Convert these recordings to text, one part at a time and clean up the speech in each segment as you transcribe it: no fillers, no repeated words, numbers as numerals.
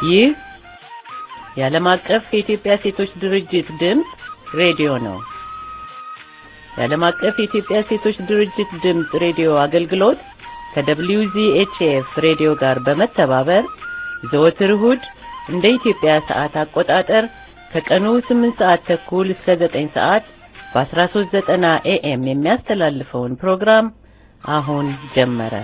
ይህ የዓለም አቀፍ የኢትዮጵያ ሴቶች ድርጅት ድምጽ ሬዲዮ ነው። የዓለም አቀፍ የኢትዮጵያ ሴቶች ድርጅት ድምጽ ሬዲዮ አገልግሎት ከWZHF ሬዲዮ ጋር በመተባበር ዘወትር እሁድ እንደ ኢትዮጵያ ሰዓት አቆጣጠር ከቀኑ 8:30 እስከ 9 በ1390 AM የሚያስተላልፈውን ፕሮግራም አሁን ጀመረ።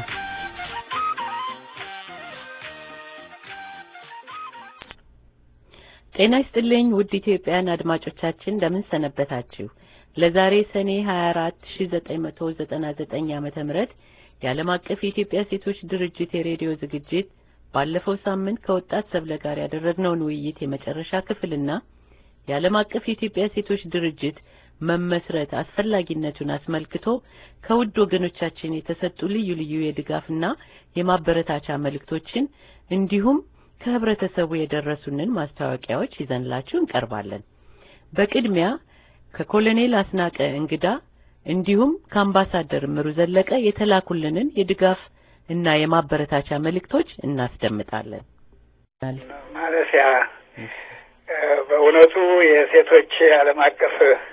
ጤና ይስጥልኝ ውድ ኢትዮጵያውያን አድማጮቻችን እንደምን ሰነበታችሁ? ለዛሬ ሰኔ 24 1999 ዓመተ ምህረት የዓለም አቀፍ የኢትዮጵያ ሴቶች ድርጅት የሬዲዮ ዝግጅት ባለፈው ሳምንት ከወጣት ሰብለ ጋር ያደረግነውን ውይይት የመጨረሻ ክፍልና የዓለም አቀፍ የኢትዮጵያ ሴቶች ድርጅት መመስረት አስፈላጊነቱን አስመልክቶ ከውድ ወገኖቻችን የተሰጡ ልዩ ልዩ የድጋፍና የማበረታቻ መልእክቶችን እንዲሁም ከህብረተሰቡ የደረሱንን ማስታወቂያዎች ይዘንላችሁ እንቀርባለን። በቅድሚያ ከኮሎኔል አስናቀ እንግዳ እንዲሁም ከአምባሳደር ምሩ ዘለቀ የተላኩልንን የድጋፍ እና የማበረታቻ መልእክቶች እናስደምጣለን። ማለፊያ በእውነቱ የሴቶች ዓለም አቀፍ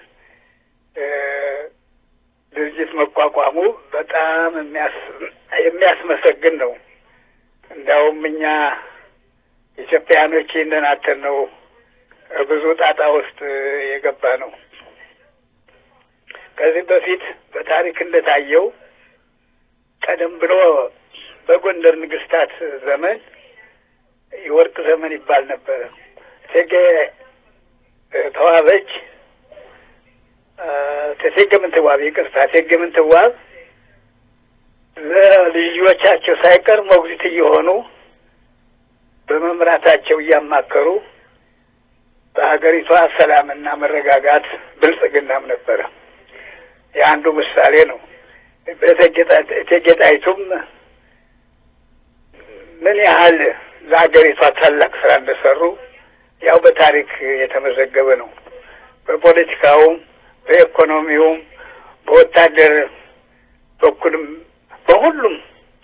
ድርጅት መቋቋሙ በጣም የሚያስመሰግን ነው። እንዳውም እኛ ኢትዮጵያኖች እንደናተን ነው ብዙ ጣጣ ውስጥ የገባ ነው። ከዚህ በፊት በታሪክ እንደታየው ቀደም ብሎ በጎንደር ንግስታት ዘመን የወርቅ ዘመን ይባል ነበር። እቴጌ ተዋበች እቴጌ ምንትዋብ ለልጆቻቸው ሳይቀር ሞግዚት እየሆኑ በመምራታቸው እያማከሩ በሀገሪቷ ሰላምና መረጋጋት ብልጽግናም ነበረ። የአንዱ ምሳሌ ነው። እቴጌ ጣይቱም ምን ያህል ለሀገሪቷ ታላቅ ስራ እንደሰሩ ያው በታሪክ የተመዘገበ ነው። በፖለቲካውም፣ በኢኮኖሚውም፣ በወታደር በኩልም በሁሉም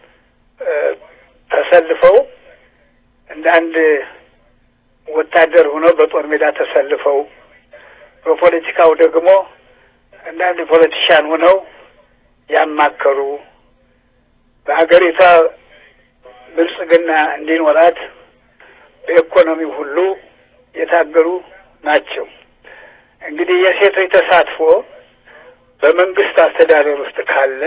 ተሰልፈው እንደ አንድ ወታደር ሆነው በጦር ሜዳ ተሰልፈው በፖለቲካው ደግሞ እንደ አንድ ፖለቲሻን ሆነው ያማከሩ በሀገሪቷ ብልጽግና እንዲኖራት በኢኮኖሚው ሁሉ የታገሉ ናቸው። እንግዲህ የሴቶች ተሳትፎ በመንግስት አስተዳደር ውስጥ ካለ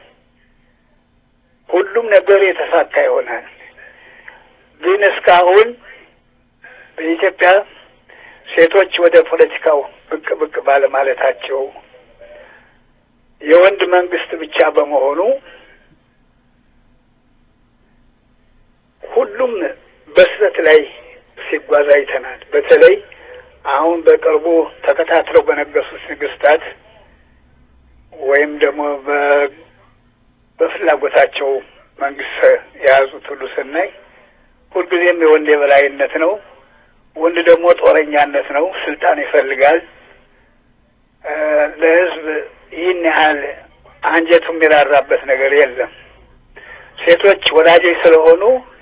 ሁሉም ነገር የተሳካ ይሆናል። ግን እስካሁን በኢትዮጵያ ሴቶች ወደ ፖለቲካው ብቅ ባለማለታቸው የወንድ መንግስት ብቻ በመሆኑ ሁሉም በስህተት ላይ ሲጓዝ አይተናል። በተለይ አሁን በቅርቡ ተከታትለው በነገሱት ንግስታት ወይም ደግሞ በፍላጎታቸው መንግስት የያዙት ሁሉ ስናይ ሁልጊዜም የወንድ የበላይነት ነው። ወንድ ደግሞ ጦረኛነት ነው። ስልጣን ይፈልጋል። ለህዝብ ይህን ያህል አንጀቱ የሚራራበት ነገር የለም። ሴቶች ወዳጆች ስለሆኑ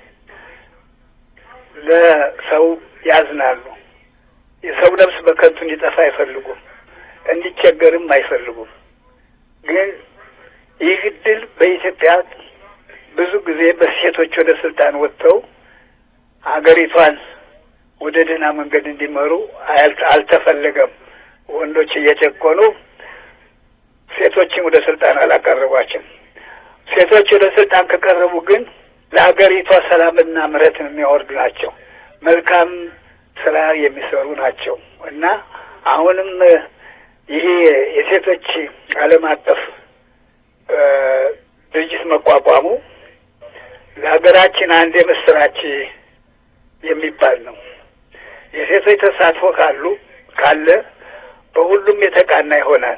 ለሰው ያዝናሉ። የሰው ነፍስ በከንቱ እንዲጠፋ አይፈልጉም፣ እንዲቸገርም አይፈልጉም። ግን ይህ ድል በኢትዮጵያ ብዙ ጊዜ በሴቶች ወደ ስልጣን ወጥተው ሀገሪቷን ወደ ደህና መንገድ እንዲመሩ አልተፈለገም። ወንዶች እየጨቆኑ ሴቶችን ወደ ስልጣን አላቀረቧቸውም። ሴቶች ወደ ስልጣን ከቀረቡ ግን ለሀገሪቷ ሰላምና ምሕረትን የሚያወርዱ ናቸው። መልካም ስራ የሚሰሩ ናቸው እና አሁንም ይሄ የሴቶች ዓለም አቀፍ ድርጅት መቋቋሙ ለሀገራችን አንድ የምስራች የሚባል ነው። የሴቶች ተሳትፎ ካለ በሁሉም የተቃና ይሆናል።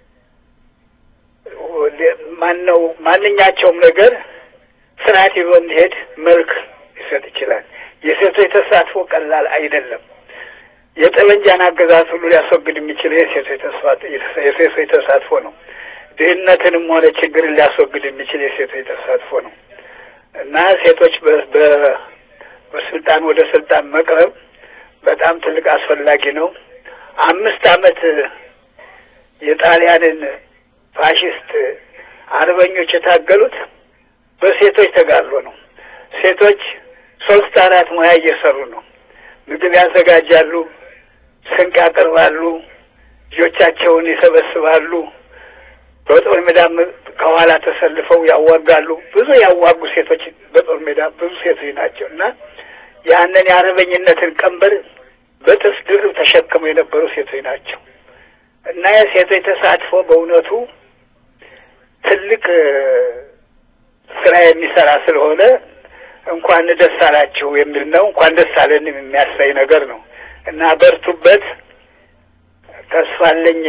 ማንኛቸውም ነገር ስርዓት ይዞ እንዲሄድ መልክ ሊሰጥ ይችላል። የሴቶች ተሳትፎ ቀላል አይደለም። የጠመንጃን አገዛዝ ሁሉ ሊያስወግድ የሚችለው የሴቶች ተሳትፎ ነው። ድህነትንም ሆነ ችግርን ሊያስወግድ የሚችል የሴቶች ተሳትፎ ነው እና ሴቶች በስልጣን ወደ ስልጣን መቅረብ በጣም ትልቅ አስፈላጊ ነው። 5 ዓመት የጣሊያንን ፋሽስት አርበኞች የታገሉት በሴቶች ተጋድሎ ነው። ሴቶች 3-4 ሙያ እየሰሩ ነው። ምግብ ያዘጋጃሉ፣ ስንቅ ያቀርባሉ፣ ልጆቻቸውን ይሰበስባሉ፣ በጦር ሜዳ ከኋላ ተሰልፈው ያዋጋሉ። ብዙ ያዋጉ ሴቶች በጦር ሜዳ ብዙ ሴቶች ናቸው እና ያንን የአርበኝነትን ቀንበር በጥፍ ድርብ ተሸክመው የነበሩ ሴቶች ናቸው እና የሴቶች ተሳትፎ በእውነቱ ትልቅ ስራ የሚሰራ ስለሆነ እንኳን ደስ አላችሁ የሚል ነው። እንኳን ደስ አለን የሚያሳይ ነገር ነው እና በርቱበት። ተስፋ አለኝ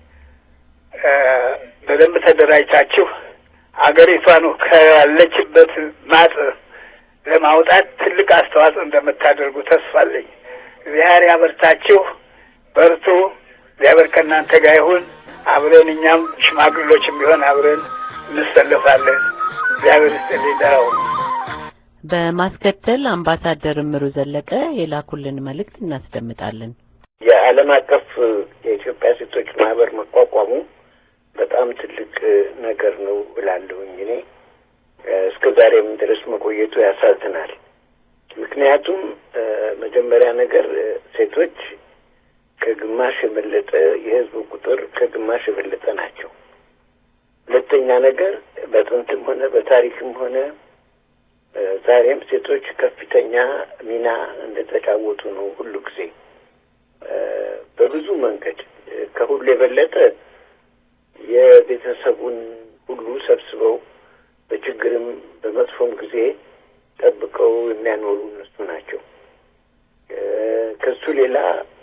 በደንብ ተደራጅታችሁ አገሪቷን ካለችበት ማጥ ለማውጣት ትልቅ አስተዋጽኦ እንደምታደርጉ ተስፋ አለኝ። እግዚአብሔር ያበርታችሁ፣ በርቱ። እግዚአብሔር ከእናንተ ጋር ይሁን። አብረን እኛም ሽማግሌዎችም ቢሆን አብረን እንሰለፋለን። እግዚአብሔር ይስጥልኝ። በማስከተል አምባሳደር እምሩ ዘለቀ የላኩልን መልእክት እናስደምጣለን። የዓለም አቀፍ የኢትዮጵያ ሴቶች ማህበር መቋቋሙ በጣም ትልቅ ነገር ነው እላለሁኝ። እኔ እስከዛሬም ድረስ መቆየቱ ያሳዝናል። ምክንያቱም መጀመሪያ ነገር ሴቶች ከግማሽ የበለጠ የህዝብ ቁጥር ከግማሽ የበለጠ ናቸው። ሁለተኛ ነገር በጥንትም ሆነ በታሪክም ሆነ ዛሬም ሴቶች ከፍተኛ ሚና እንደተጫወቱ ነው ሁሉ ጊዜ በብዙ መንገድ። ከሁሉ የበለጠ የቤተሰቡን ሁሉ ሰብስበው በችግርም በመጥፎም ጊዜ ጠብቀው የሚያኖሩ እነሱ ናቸው። ከሱ ሌላ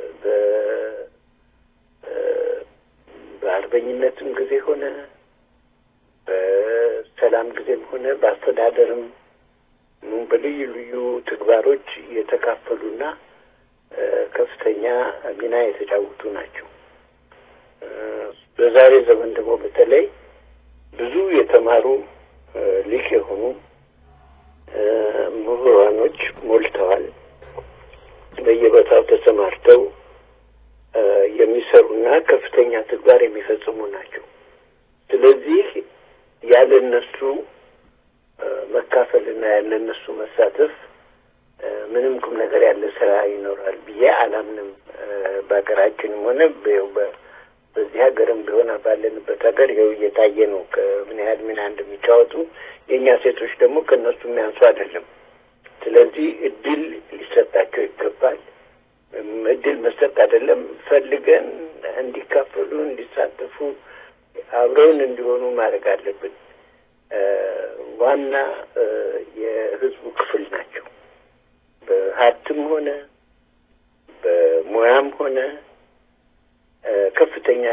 በአርበኝነትም ጊዜ ሆነ በሰላም ጊዜም ሆነ በአስተዳደርም በልዩ ልዩ ተግባሮች የተካፈሉና ከፍተኛ ሚና የተጫወቱ ናቸው። በዛሬ ዘመን ደግሞ በተለይ ብዙ የተማሩ ሊቅ የሆኑ ምሁራኖች ሞልተዋል። በየቦታው ተሰማርተው የሚሰሩና ከፍተኛ ተግባር የሚፈጽሙ ናቸው። ስለዚህ ያለ እነሱ መካፈልና ያለ እነሱ መሳተፍ ምንም ቁም ነገር ያለ ስራ ይኖራል ብዬ አላምንም። በሀገራችንም ሆነ በዚህ ሀገርም ቢሆን ባለንበት ሀገር ይኸው እየታየ ነው ከምን ያህል ሚና እንደሚጫወቱ። የእኛ ሴቶች ደግሞ ከእነሱ የሚያንሱ አይደለም። ስለዚህ እድል ሊሰጣቸው ይገባል። እድል መስጠት አይደለም፣ ፈልገን እንዲካፈሉ፣ እንዲሳተፉ፣ አብረውን እንዲሆኑ ማድረግ አለብን። ዋና የህዝቡ ክፍል ናቸው። በሀብትም ሆነ በሙያም ሆነ ከፍተኛ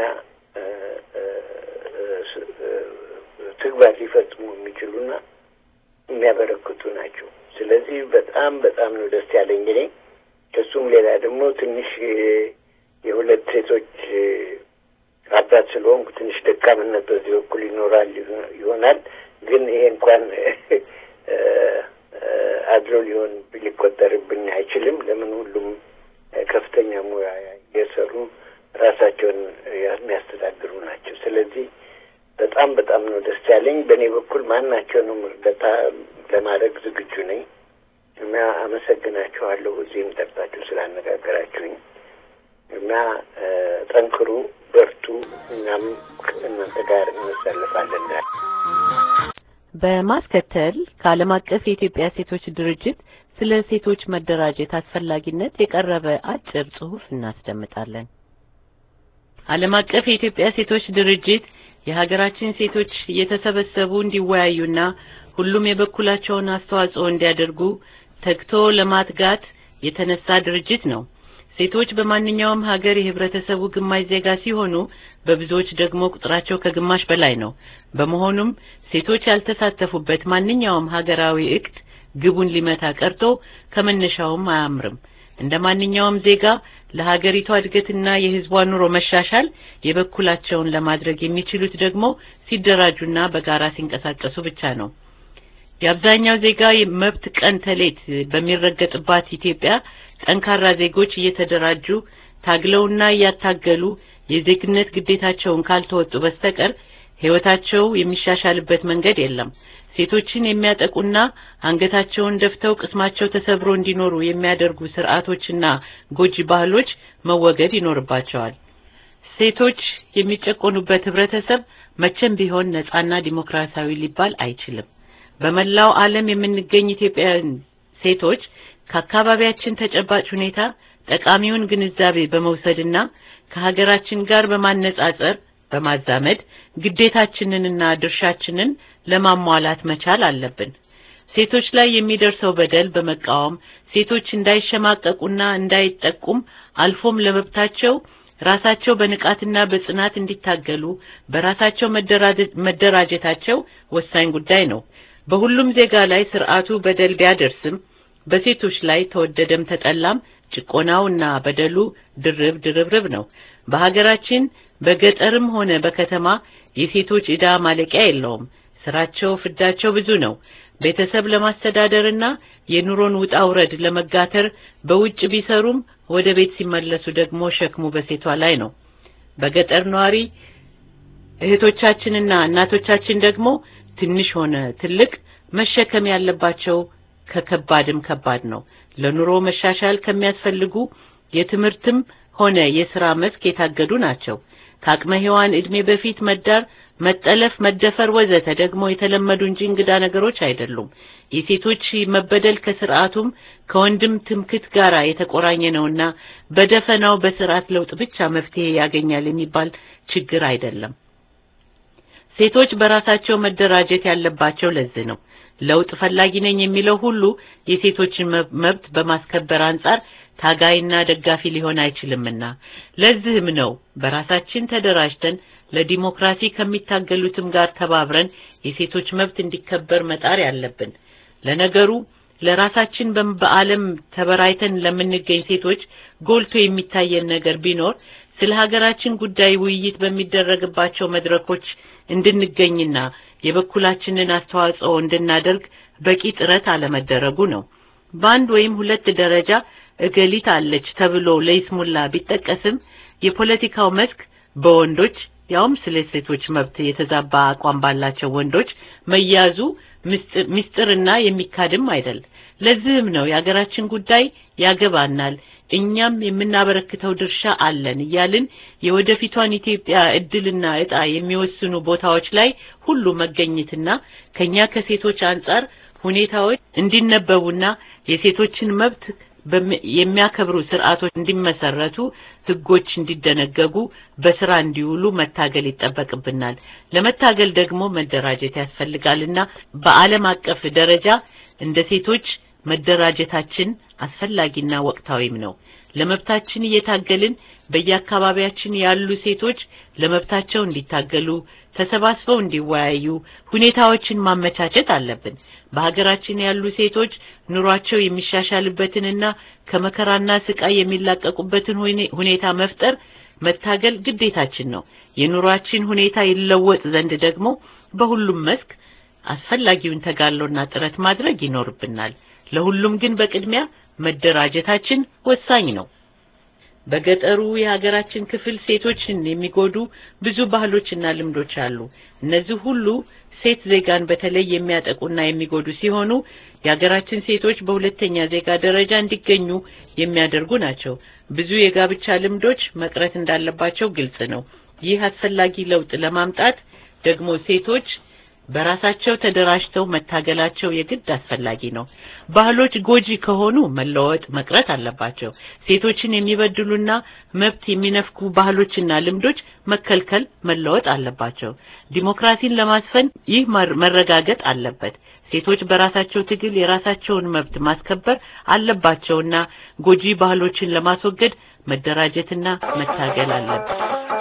ተግባር ሊፈጽሙ የሚችሉና የሚያበረክቱ ናቸው። ስለዚህ በጣም በጣም ነው ደስ ያለኝ እኔ። ከሱም ሌላ ደግሞ ትንሽ የሁለት ሴቶች አባት ስለሆንኩ ትንሽ ደካምነት በዚህ በኩል ይሆናል። ግን ይሄ እንኳን አድሎ ሊቆጠርብኝ አይችልም። ለምን ሁሉም ከፍተኛ ሙያ የሰሩ ራሳቸውን የሚያስተዳድሩ ናቸው። ስለዚህ በጣም በጣም ነው ደስ ያለኝ። በእኔ በኩል ማናቸውንም እርዳታ ለማድረግ ዝግጁ ነኝ እና አመሰግናችኋለሁ። እዚህም ጠርታችሁ ስላነጋገራችሁኝ እና ጠንክሩ፣ በርቱ። እኛም ከእናንተ ጋር እንሰለፋለን። በማስከተል ከዓለም አቀፍ የኢትዮጵያ ሴቶች ድርጅት ስለ ሴቶች መደራጀት አስፈላጊነት የቀረበ አጭር ጽሑፍ እናስደምጣለን። ዓለም አቀፍ የኢትዮጵያ ሴቶች ድርጅት የሀገራችን ሴቶች እየተሰበሰቡ እንዲወያዩና ሁሉም የበኩላቸውን አስተዋጽኦ እንዲያደርጉ ተግቶ ለማትጋት የተነሳ ድርጅት ነው። ሴቶች በማንኛውም ሀገር የህብረተሰቡ ግማሽ ዜጋ ሲሆኑ በብዙዎች ደግሞ ቁጥራቸው ከግማሽ በላይ ነው። በመሆኑም ሴቶች ያልተሳተፉበት ማንኛውም ሀገራዊ እቅድ ግቡን ሊመታ ቀርቶ ከመነሻውም አያምርም። እንደ ማንኛውም ዜጋ ለሀገሪቷ እድገትና የህዝቧ ኑሮ መሻሻል የበኩላቸውን ለማድረግ የሚችሉት ደግሞ ሲደራጁና በጋራ ሲንቀሳቀሱ ብቻ ነው። የአብዛኛው ዜጋ መብት ቀን ተሌት በሚረገጥባት ኢትዮጵያ ጠንካራ ዜጎች እየተደራጁ ታግለውና ያታገሉ የዜግነት ግዴታቸውን ካልተወጡ በስተቀር ህይወታቸው የሚሻሻልበት መንገድ የለም። ሴቶችን የሚያጠቁና አንገታቸውን ደፍተው ቅስማቸው ተሰብሮ እንዲኖሩ የሚያደርጉ ስርዓቶችና ጎጂ ባህሎች መወገድ ይኖርባቸዋል። ሴቶች የሚጨቆኑበት ህብረተሰብ መቼም ቢሆን ነፃና ዲሞክራሲያዊ ሊባል አይችልም። በመላው ዓለም የምንገኝ ኢትዮጵያውያን ሴቶች ከአካባቢያችን ተጨባጭ ሁኔታ ጠቃሚውን ግንዛቤ በመውሰድና ከሀገራችን ጋር በማነጻጸር በማዛመድ ግዴታችንንና ድርሻችንን ለማሟላት መቻል አለብን። ሴቶች ላይ የሚደርሰው በደል በመቃወም ሴቶች እንዳይሸማቀቁና እንዳይጠቁም አልፎም ለመብታቸው ራሳቸው በንቃትና በጽናት እንዲታገሉ በራሳቸው መደራጀታቸው ወሳኝ ጉዳይ ነው። በሁሉም ዜጋ ላይ ስርዓቱ በደል ቢያደርስም በሴቶች ላይ ተወደደም ተጠላም ጭቆናውና በደሉ ድርብ ነው። በሀገራችን በገጠርም ሆነ በከተማ የሴቶች ዕዳ ማለቂያ የለውም። ስራቸው ፍዳቸው ብዙ ነው። ቤተሰብ ለማስተዳደርና የኑሮን ውጣ ውረድ ለመጋተር በውጭ ቢሰሩም ወደ ቤት ሲመለሱ ደግሞ ሸክሙ በሴቷ ላይ ነው። በገጠር ኗሪ እህቶቻችንና እናቶቻችን ደግሞ ትንሽ ሆነ ትልቅ መሸከም ያለባቸው ከከባድም ከባድ ነው። ለኑሮ መሻሻል ከሚያስፈልጉ የትምህርትም ሆነ የሥራ መስክ የታገዱ ናቸው። ከአቅመ ሔዋን እድሜ በፊት መዳር፣ መጠለፍ፣ መደፈር ወዘተ ደግሞ የተለመዱ እንጂ እንግዳ ነገሮች አይደሉም። የሴቶች መበደል ከስርዓቱም ከወንድም ትምክት ጋር የተቆራኘ ነውና በደፈናው በስርዓት ለውጥ ብቻ መፍትሄ ያገኛል የሚባል ችግር አይደለም። ሴቶች በራሳቸው መደራጀት ያለባቸው ለዚህ ነው። ለውጥ ፈላጊ ነኝ የሚለው ሁሉ የሴቶችን መብት በማስከበር አንፃር ታጋይና ደጋፊ ሊሆን አይችልምና ለዚህም ነው በራሳችን ተደራጅተን ለዲሞክራሲ ከሚታገሉትም ጋር ተባብረን የሴቶች መብት እንዲከበር መጣር ያለብን። ለነገሩ ለራሳችን በዓለም ተበራይተን ለምንገኝ ሴቶች ጎልቶ የሚታየን ነገር ቢኖር ስለ ሀገራችን ጉዳይ ውይይት በሚደረግባቸው መድረኮች እንድንገኝና የበኩላችንን አስተዋጽኦ እንድናደርግ በቂ ጥረት አለመደረጉ ነው። በአንድ ወይም ሁለት ደረጃ እገሊት አለች ተብሎ ለይስሙላ ቢጠቀስም የፖለቲካው መስክ በወንዶች ያውም ስለ ሴቶች መብት የተዛባ አቋም ባላቸው ወንዶች መያዙ ምስጢርና የሚካድም አይደል። ለዚህም ነው የሀገራችን ጉዳይ ያገባናል፣ እኛም የምናበረክተው ድርሻ አለን እያልን የወደፊቷን ኢትዮጵያ እድልና ዕጣ የሚወስኑ ቦታዎች ላይ ሁሉ መገኘትና ከኛ ከሴቶች አንፃር ሁኔታዎች እንዲነበቡና የሴቶችን መብት የሚያከብሩ ስርዓቶች እንዲመሰረቱ ህጎች እንዲደነገጉ በስራ እንዲውሉ መታገል ይጠበቅብናል። ለመታገል ደግሞ መደራጀት ያስፈልጋልና በዓለም አቀፍ ደረጃ እንደ ሴቶች መደራጀታችን አስፈላጊና ወቅታዊም ነው። ለመብታችን እየታገልን በየአካባቢያችን ያሉ ሴቶች ለመብታቸው እንዲታገሉ ተሰባስበው እንዲወያዩ ሁኔታዎችን ማመቻቸት አለብን። በሀገራችን ያሉ ሴቶች ኑሯቸው የሚሻሻልበትንና ከመከራና ስቃይ የሚላቀቁበትን ሁኔታ መፍጠር መታገል ግዴታችን ነው። የኑሯችን ሁኔታ ይለወጥ ዘንድ ደግሞ በሁሉም መስክ አስፈላጊውን ተጋድሎና ጥረት ማድረግ ይኖርብናል። ለሁሉም ግን በቅድሚያ መደራጀታችን ወሳኝ ነው። በገጠሩ የሀገራችን ክፍል ሴቶችን የሚጎዱ ብዙ ባህሎችና ልምዶች አሉ። እነዚህ ሁሉ ሴት ዜጋን በተለይ የሚያጠቁና የሚጎዱ ሲሆኑ የሀገራችን ሴቶች በሁለተኛ ዜጋ ደረጃ እንዲገኙ የሚያደርጉ ናቸው። ብዙ የጋብቻ ልምዶች መቅረት እንዳለባቸው ግልጽ ነው። ይህ አስፈላጊ ለውጥ ለማምጣት ደግሞ ሴቶች በራሳቸው ተደራጅተው መታገላቸው የግድ አስፈላጊ ነው። ባህሎች ጎጂ ከሆኑ መለወጥ መቅረት አለባቸው። ሴቶችን የሚበድሉና መብት የሚነፍኩ ባህሎችና ልምዶች መከልከል መለወጥ አለባቸው። ዲሞክራሲን ለማስፈን ይህ መረጋገጥ አለበት። ሴቶች በራሳቸው ትግል የራሳቸውን መብት ማስከበር አለባቸውና ጎጂ ባህሎችን ለማስወገድ መደራጀትና መታገል አለበት።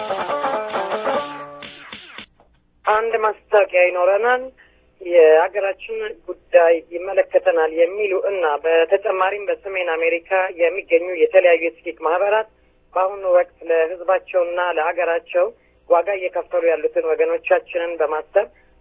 አንድ ማስታወቂያ ይኖረናል። የሀገራችን ጉዳይ ይመለከተናል የሚሉ እና በተጨማሪም በሰሜን አሜሪካ የሚገኙ የተለያዩ የሲቪክ ማህበራት በአሁኑ ወቅት ለሕዝባቸውና ለሀገራቸው ዋጋ እየከፈሉ ያሉትን ወገኖቻችንን በማሰብ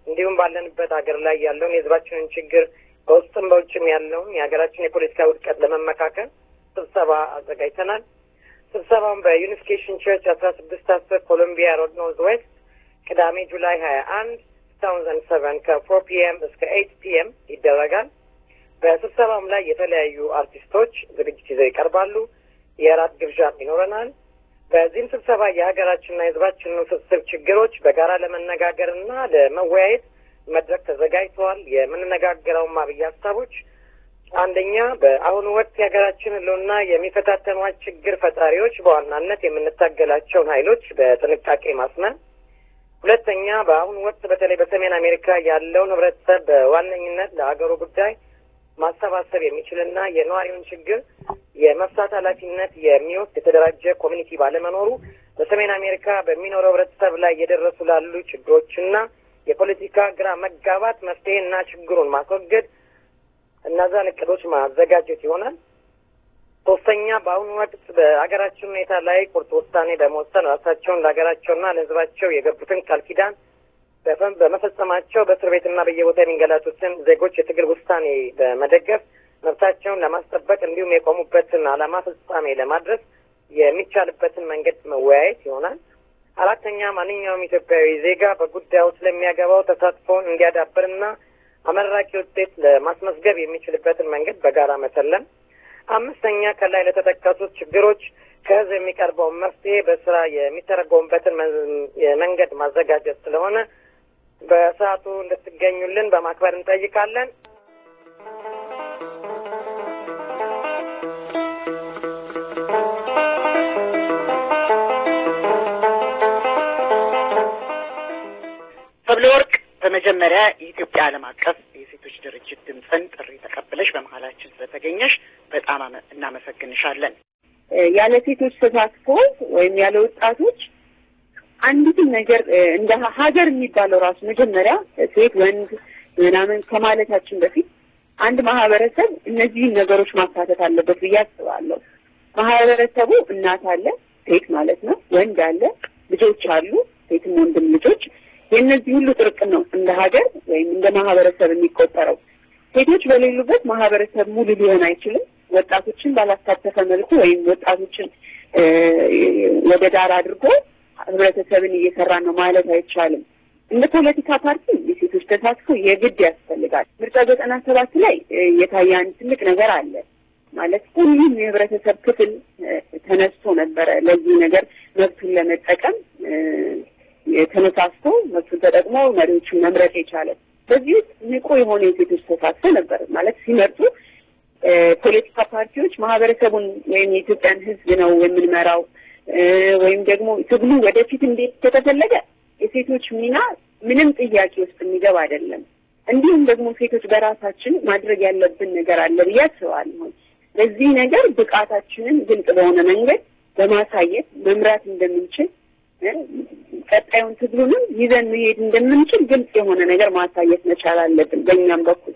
እንዲሁም ባለንበት ሀገር ላይ ያለውን የህዝባችንን ችግር በውስጥም በውጭም ያለውን የሀገራችን የፖለቲካ ውድቀት ለመመካከል ስብሰባ አዘጋጅተናል። ስብሰባውን በዩኒፊኬሽን ቸርች 1610 ኮሎምቢያ ሮድ ኖርዝ ዌስት ቅዳሜ ጁላይ 21 2007 ከ4 p.m. እስከ 8 p.m. ይደረጋል። በስብሰባውም ላይ የተለያዩ አርቲስቶች ዝግጅት ይዘው ይቀርባሉ። የራት ግብዣም ይኖረናል። በዚህም ስብሰባ የሀገራችንና የህዝባችንን ውስብስብ ችግሮች በጋራ ለመነጋገርና ለመወያየት መድረክ ተዘጋጅተዋል። የምንነጋገረውም አብይ ሀሳቦች አንደኛ በአሁኑ ወቅት የሀገራችን ህልውና የሚፈታተኗት ችግር ፈጣሪዎች በዋናነት የምንታገላቸውን ኃይሎች በጥንቃቄ ማስመን፣ ሁለተኛ በአሁኑ ወቅት በተለይ በሰሜን አሜሪካ ያለውን ህብረተሰብ በዋነኝነት ለሀገሩ ጉዳይ ማሰባሰብ የሚችልና የነዋሪውን ችግር የመፍታት ኃላፊነት የሚወስድ የተደራጀ ኮሚኒቲ ባለመኖሩ በሰሜን አሜሪካ በሚኖረው ህብረተሰብ ላይ የደረሱ ላሉ ችግሮችና የፖለቲካ ግራ መጋባት መፍትሄና ችግሩን ማስወገድ እነዛን እቅዶች ማዘጋጀት ይሆናል። ሶስተኛ በአሁኑ ወቅት በሀገራችን ሁኔታ ላይ ቁርጥ ውሳኔ በመወሰን ራሳቸውን ለሀገራቸውና ለህዝባቸው የገቡትን ቃል ኪዳን በመፈጸማቸው በእስር ቤትና በየቦታ የሚንገላቱትን ዜጎች የትግል ውሳኔ በመደገፍ መብታቸውን ለማስጠበቅ እንዲሁም የቆሙበትን ዓላማ ፍጻሜ ለማድረስ የሚቻልበትን መንገድ መወያየት ይሆናል። አራተኛ ማንኛውም ኢትዮጵያዊ ዜጋ በጉዳዩ ስለሚያገባው ተሳትፎውን እንዲያዳብርና አመራቂ ውጤት ለማስመዝገብ የሚችልበትን መንገድ በጋራ መተለም። አምስተኛ ከላይ ለተጠቀሱት ችግሮች ከህዝብ የሚቀርበውን መፍትሄ በስራ የሚተረጎሙበትን መንገድ ማዘጋጀት ስለሆነ በሰዓቱ እንድትገኙልን በማክበር እንጠይቃለን። ሰብለወርቅ በመጀመሪያ የኢትዮጵያ ዓለም አቀፍ የሴቶች ድርጅት ድምፅን ጥሪ ተቀብለሽ በመሃላችን ስለተገኘሽ በጣም እናመሰግንሻለን። ያለ ሴቶች ተሳትፎ ወይም ያለ ወጣቶች አንዲትም ነገር እንደ ሀገር የሚባለው ራሱ መጀመሪያ ሴት ወንድ ምናምን ከማለታችን በፊት አንድ ማህበረሰብ እነዚህን ነገሮች ማካተት አለበት ብዬ አስባለሁ። ማህበረሰቡ እናት አለ፣ ሴት ማለት ነው፣ ወንድ አለ፣ ልጆች አሉ፣ ሴትም ወንድም ልጆች። የእነዚህ ሁሉ ጥርቅም ነው እንደ ሀገር ወይም እንደ ማህበረሰብ የሚቆጠረው። ሴቶች በሌሉበት ማህበረሰብ ሙሉ ሊሆን አይችልም። ወጣቶችን ባላሳተፈ መልኩ ወይም ወጣቶችን ወደ ዳር አድርጎ ህብረተሰብን እየሰራ ነው ማለት አይቻልም። እንደ ፖለቲካ ፓርቲ የሴቶች ተሳትፎ የግድ ያስፈልጋል። ምርጫ 97 ላይ የታያን ትልቅ ነገር አለ ማለት ሁሉም የህብረተሰብ ክፍል ተነስቶ ነበረ ለዚህ ነገር መብቱን ለመጠቀም ተነሳስቶ መብቱን ተጠቅሞ መሪዎችን መምረጥ የቻለ። በዚህ ውስጥ ንቁ የሆነ የሴቶች ተሳትፎ ነበር ማለት ሲመርጡ ፖለቲካ ፓርቲዎች ማህበረሰቡን ወይም የኢትዮጵያን ህዝብ ነው የምንመራው ወይም ደግሞ ትግሉ ወደፊት እንዴት ከተፈለገ የሴቶች ሚና ምንም ጥያቄ ውስጥ የሚገባ አይደለም። እንዲሁም ደግሞ ሴቶች በራሳችን ማድረግ ያለብን ነገር አለ ብዬ አስባለሁ። ለዚህ ነገር ብቃታችንን ግልጽ በሆነ መንገድ በማሳየት መምራት እንደምንችል ቀጣዩን ትግሉንም ይዘን መሄድ እንደምንችል ግልጽ የሆነ ነገር ማሳየት መቻል አለብን በእኛም በኩል።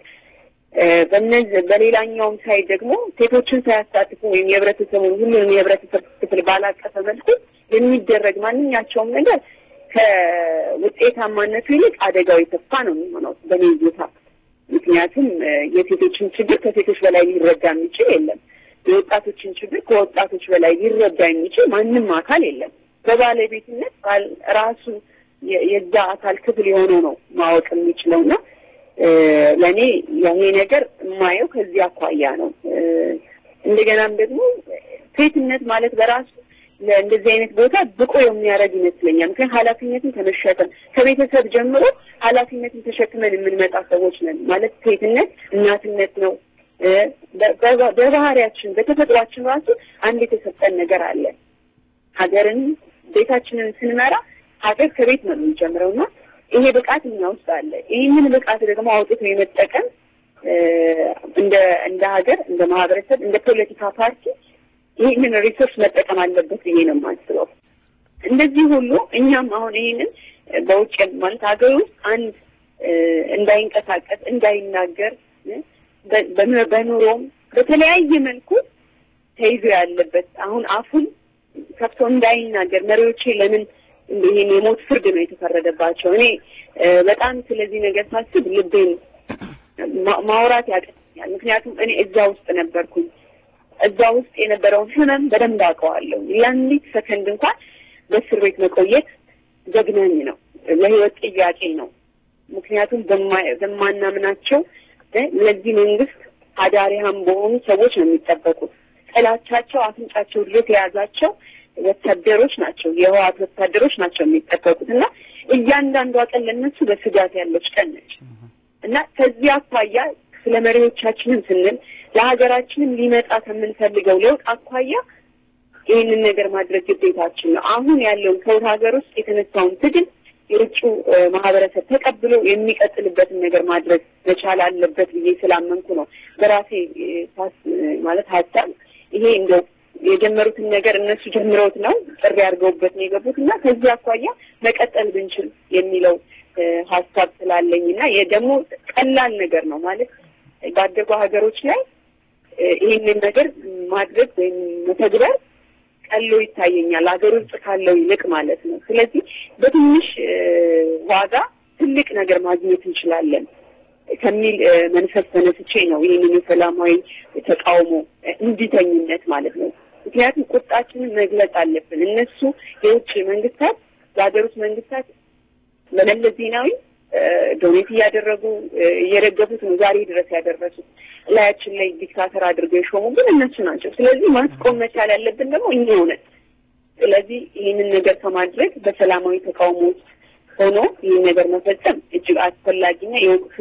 በሌላኛውም ሳይድ ደግሞ ሴቶችን ሳያሳትፉ ወይም የህብረተሰቡን ሁሉንም የህብረተሰብ ክፍል ባላቀፈ መልኩ የሚደረግ ማንኛቸውም ነገር ከውጤታማነቱ ይልቅ አደጋው የሰፋ ነው የሚሆነው በኔ እይታ። ምክንያቱም የሴቶችን ችግር ከሴቶች በላይ ሊረዳ የሚችል የለም። የወጣቶችን ችግር ከወጣቶች በላይ ሊረዳ የሚችል ማንም አካል የለም። በባለቤትነት ራሱ የዛ አካል ክፍል የሆነው ነው ማወቅ የሚችለውና ለኔ ይሄ ነገር የማየው ከዚህ አኳያ ነው። እንደገናም ደግሞ ሴትነት ማለት በራሱ ለእንደዚህ አይነት ቦታ ብቁ የሚያደርግ ይመስለኛል። ምክንያቱም ኃላፊነትን ተመሸከም ከቤተሰብ ጀምሮ ኃላፊነትን ተሸክመን የምንመጣ ሰዎች ነን። ማለት ሴትነት እናትነት ነው። በባህሪያችን በተፈጥሯችን ራሱ አንድ የተሰጠን ነገር አለ። ሀገርን ቤታችንን ስንመራ ሀገር ከቤት ነው የሚጀምረውና ይሄ ብቃት እኛ ውስጥ አለ። ይህንን ብቃት ደግሞ አውጥቶ የመጠቀም እንደ ሀገር እንደ ማህበረሰብ እንደ ፖለቲካ ፓርቲ ይህንን ሪሶርስ መጠቀም አለበት ብዬ ነው የማስበው። እንደዚህ ሁሉ እኛም አሁን ይህንን በውጭ ማለት ሀገር ውስጥ አንድ እንዳይንቀሳቀስ እንዳይናገር በኑሮም በተለያየ መልኩ ተይዞ ያለበት አሁን አፉን ከፍቶ እንዳይናገር መሪዎቼ ለምን ይሄን የሞት ፍርድ ነው የተፈረደባቸው። እኔ በጣም ስለዚህ ነገር ሳስብ ልቤን ማውራት ያቀኛል። ምክንያቱም እኔ እዛ ውስጥ ነበርኩኝ። እዛ ውስጥ የነበረውን ህመም በደንብ አውቀዋለሁ። ያንዲት ሰከንድ እንኳን በእስር ቤት መቆየት ዘግናኝ ነው፣ ለህይወት ጥያቄ ነው። ምክንያቱም በማናምናቸው ለዚህ መንግስት አዳሪሃም በሆኑ ሰዎች ነው የሚጠበቁት። ጥላቻቸው አፍንጫቸው ድረስ የያዛቸው ወታደሮች ናቸው፣ የህወሓት ወታደሮች ናቸው የሚጠበቁት እና እያንዳንዷ ቀን ለነሱ በስጋት ያለች ቀን ነች እና ከዚህ አኳያ ስለ መሪዎቻችንን ስንል ለሀገራችንም ሊመጣ ከምንፈልገው ለውጥ አኳያ ይህንን ነገር ማድረግ ግዴታችን ነው። አሁን ያለውን ከውጭ ሀገር ውስጥ የተነሳውን ትግል የውጭ ማህበረሰብ ተቀብሎ የሚቀጥልበትን ነገር ማድረግ መቻል አለበት ብዬ ስላመንኩ ነው በራሴ ማለት ሀሳብ ይሄ እንደው የጀመሩትን ነገር እነሱ ጀምረውት ነው ጥሪ አድርገውበት ነው የገቡትና ከዚህ አኳያ መቀጠል ብንችል የሚለው ሀሳብ ስላለኝና የደሞ ቀላል ነገር ነው ማለት ባደጉ ሀገሮች ላይ ይሄንን ነገር ማድረግ ወይም መተግበር ቀሎ ይታየኛል ሀገር ውስጥ ካለው ይልቅ ማለት ነው። ስለዚህ በትንሽ ዋጋ ትልቅ ነገር ማግኘት እንችላለን ከሚል መንፈስ ተነስቼ ነው ይሄንን ሰላማዊ ተቃውሞ እንዲተኝነት ማለት ነው። ምክንያቱም ቁጣችንን መግለጽ አለብን። እነሱ የውጭ መንግስታት የሀገር ውስጥ መንግስታት ለመለስ ዜናዊ ዶኔት እያደረጉ እየደገፉት ነው ዛሬ ድረስ ያደረሱት። ላያችን ላይ ዲክታተር አድርገው የሾሙ ግን እነሱ ናቸው። ስለዚህ ማስቆም መቻል ያለብን ደግሞ እኛው ነን። ስለዚህ ይህንን ነገር ከማድረግ በሰላማዊ ተቃውሞ ውስጥ ሆኖ ይህን ነገር መፈጸም እጅግ አስፈላጊና የወቅቱ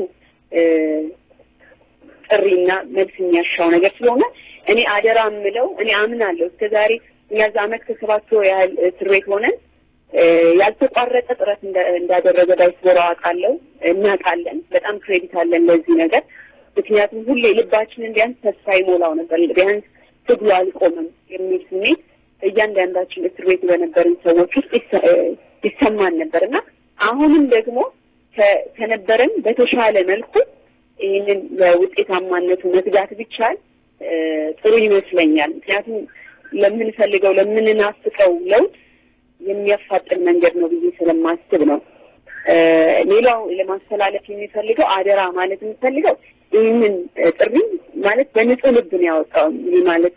ጥሪና መልስ የሚያሻው ነገር ስለሆነ እኔ አደራ የምለው እኔ አምናለሁ እስከዛሬ እኛ ዓመት ከሰባት ወር ያህል እስር ቤት ሆነን ያልተቋረጠ ጥረት እንዳደረገ ዳይስፖራ አውቃለሁ እናውቃለን። በጣም ክሬዲት አለን ለዚህ ነገር። ምክንያቱም ሁሌ ልባችንን ቢያንስ ተስፋ ይሞላው ነበር፣ ቢያንስ ትግሉ አልቆመም የሚል ስሜት እያንዳንዳችን እስር ቤት በነበርን ሰዎች ውስጥ ይሰማን ነበርና አሁንም ደግሞ ከነበረን በተሻለ መልኩ ይህንን ለውጤታማነቱ መትጋት ቢቻል ጥሩ ይመስለኛል። ምክንያቱም ለምንፈልገው ለምንናፍቀው ለውጥ የሚያፋጥን መንገድ ነው ብዬ ስለማስብ ነው። ሌላው ለማስተላለፍ የሚፈልገው አደራ ማለት የሚፈልገው ይህንን ጥሪ ማለት በንጹህ ልብ ነው ያወጣው ማለት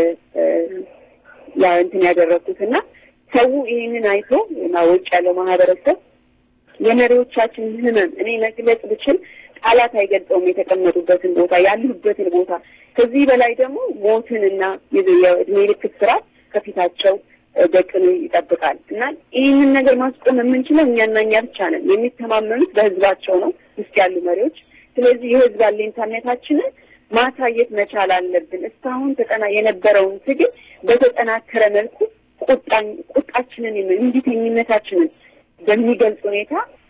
ያ እንትን ያደረኩትና ሰው ይህንን አይቶ ማወቅ ያለው ማህበረሰብ የመሪዎቻችን ህመም እኔ መግለጽ ብችል ቃላት አይገልጸውም። የተቀመጡበትን ቦታ ያሉበትን ቦታ ከዚህ በላይ ደግሞ ሞትንና የእድሜ ልክ እስራት ከፊታቸው በቅኑ ይጠብቃል እና ይህንን ነገር ማስቆም የምንችለው እኛና እኛ ብቻ ነን። የሚተማመኑት በህዝባቸው ነው ውስጥ ያሉ መሪዎች። ስለዚህ የህዝብ አለኝታነታችንን ማሳየት መቻል አለብን። እስካሁን የነበረውን ትግል በተጠናከረ መልኩ ቁጣችንን እንቢተኝነታችንን በሚገልጽ ሁኔታ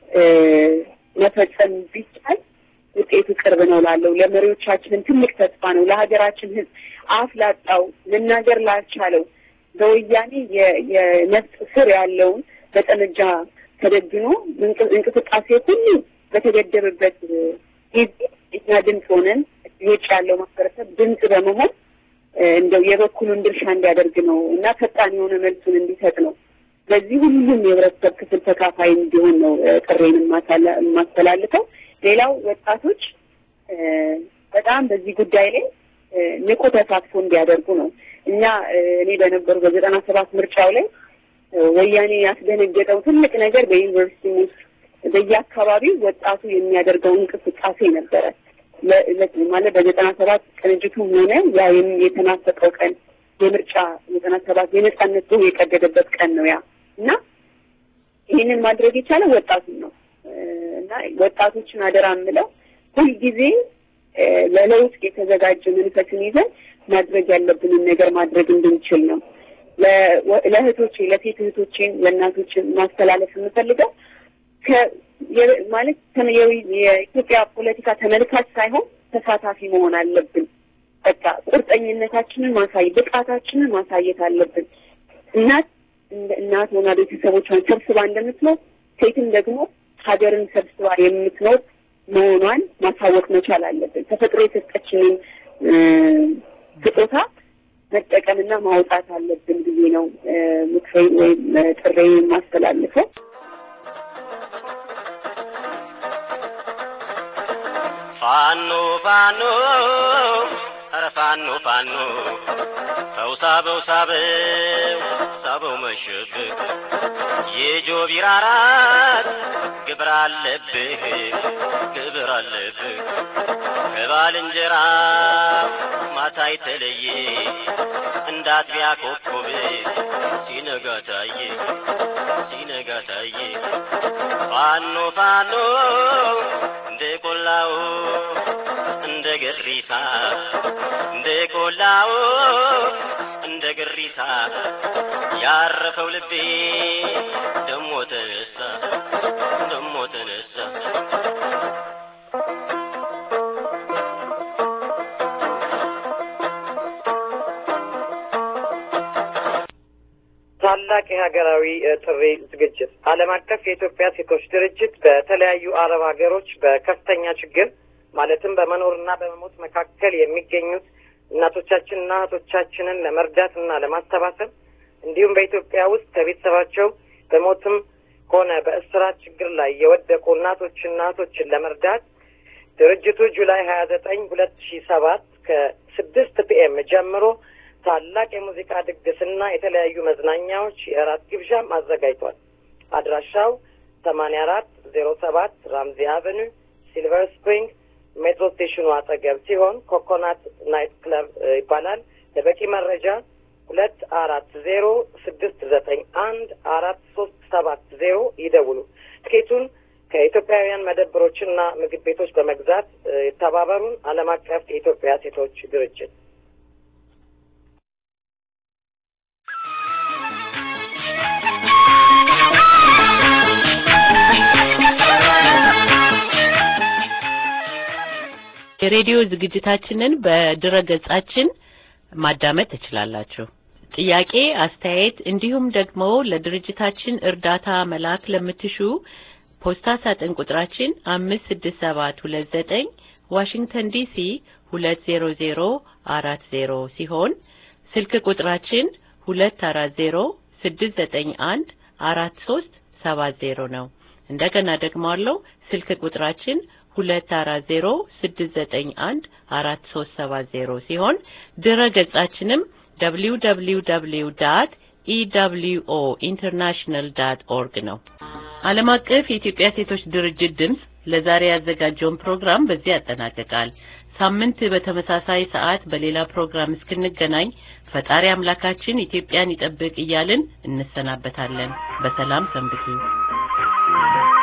መፈጸም ቢቻል ውጤቱ ቅርብ ነው ላለው ለመሪዎቻችንን ትልቅ ተስፋ ነው። ለሀገራችን ህዝብ አፍ ላጣው መናገር ላልቻለው በወያኔ የነፍስ ስር ያለውን በጠመንጃ ተደግኖ እንቅስቃሴ ሁሉ በተገደበበት ጊዜ እኛ ድምፅ ሆነን ውጭ ያለው ማህበረሰብ ድምፅ በመሆን እንደው የበኩሉን ድርሻ እንዲያደርግ ነው እና ፈጣን የሆነ መልሱን እንዲሰጥ ነው። በዚህ ሁሉም የህብረተሰብ ክፍል ተካፋይ እንዲሆን ነው ጥሬን የማስተላልፈው። ሌላው ወጣቶች በጣም በዚህ ጉዳይ ላይ ንቁ ተሳትፎ እንዲያደርጉ ነው። እኛ እኔ በነበሩ በ97 ምርጫው ላይ ወያኔ ያስደነገጠው ትልቅ ነገር በዩኒቨርሲቲ ውስጥ በየአካባቢው ወጣቱ የሚያደርገው እንቅስቃሴ ነበረ። ማለት በ97 ቅንጅቱ ሆነ ያ የተናፈቀው ቀን የምርጫ 97 የነጻነት ነው የቀደደበት ቀን ነው ያ እና ይህንን ማድረግ የቻለው ወጣቱ ነው እና ወጣቶችን አደራ የምለው ሁልጊዜ ለለውጥ የተዘጋጀ መንፈስን ይዘን ማድረግ ያለብንን ነገር ማድረግ እንድንችል ነው። ለእህቶቼ ለሴት እህቶቼ ለእናቶቼ ማስተላለፍ የምፈልገው ማለት የኢትዮጵያ ፖለቲካ ተመልካች ሳይሆን ተሳታፊ መሆን አለብን። በቃ ቁርጠኝነታችንን ብቃታችንን ማሳየት አለብን። እናት ሆና ቤተሰቦቿን ሰብስባ እንደምትኖር ሴትም ደግሞ ሀገርን ሰብስባ የምትኖር መሆኗን ማሳወቅ መቻል አለብን። ተፈጥሮ የሰጠችንን ስጦታ መጠቀምና ማውጣት አለብን ብዬ ነው ምክሬን ወይም ጥሬን ማስተላለፈው። ፋኖ ፋኖ ኧረ ፋኖ ፋኖ ሳበው መሸብህ የጆቢራ አራት ግብር አለብህ ከባልንጀራ ማታ የተለየ እንዳትቢያ ኮከብ ሲነጋ ታየ ፋኖ ፋኖ እንደ ቆላው እንደ ገሪሳ እንደ ግሪሳ ያረፈው ልቤ ደሞ ተነሳ ታላቅ የሀገራዊ ጥሪ ዝግጅት ዓለም አቀፍ የኢትዮጵያ ሴቶች ድርጅት በተለያዩ አረብ ሀገሮች በከፍተኛ ችግር ማለትም በመኖርና በመሞት መካከል የሚገኙት እናቶቻችንና እህቶቻችንን ለመርዳትና ለማስተባበር እንዲሁም በኢትዮጵያ ውስጥ ከቤተሰባቸው በሞትም ሆነ በእስራት ችግር ላይ የወደቁ እናቶችና እህቶችን ለመርዳት ድርጅቱ ጁላይ 29 2007 ከ6 PM ጀምሮ ታላቅ የሙዚቃ ድግስና የተለያዩ መዝናኛዎች የራት ግብዣም አዘጋጅቷል። አድራሻው 8407 ራምዚ አቨኑ ሲልቨር ስፕሪንግ ሜትሮ ስቴሽኑ አጠገብ ሲሆን ኮኮናት ናይት ክለብ ይባላል። ለበቂ መረጃ 2406914370 ይደውሉ። ትኬቱን ከኢትዮጵያውያን መደብሮችና ምግብ ቤቶች በመግዛት ተባበሩን። ዓለም አቀፍ የኢትዮጵያ ሴቶች ድርጅት። የሬዲዮ ዝግጅታችንን በድረገጻችን ማዳመጥ ትችላላችሁ። ጥያቄ፣ አስተያየት እንዲሁም ደግሞ ለድርጅታችን እርዳታ መላክ ለምትሹ ፖስታ ሳጥን ቁጥራችን 56729 ዋሽንግተን ዲሲ 20040 ሲሆን ስልክ ቁጥራችን 2406914370 ነው። እንደገና ደግሞ አለው ስልክ ቁጥራችን 2406914370 ሲሆን ድረገጻችንም www.ewointernational.org ነው። ዓለም አቀፍ የኢትዮጵያ ሴቶች ድርጅት ድምጽ ለዛሬ ያዘጋጀውን ፕሮግራም በዚህ ያጠናቅቃል። ሳምንት በተመሳሳይ ሰዓት በሌላ ፕሮግራም እስክንገናኝ ፈጣሪ አምላካችን ኢትዮጵያን ይጠብቅ እያልን እንሰናበታለን። በሰላም ሰንብቱ።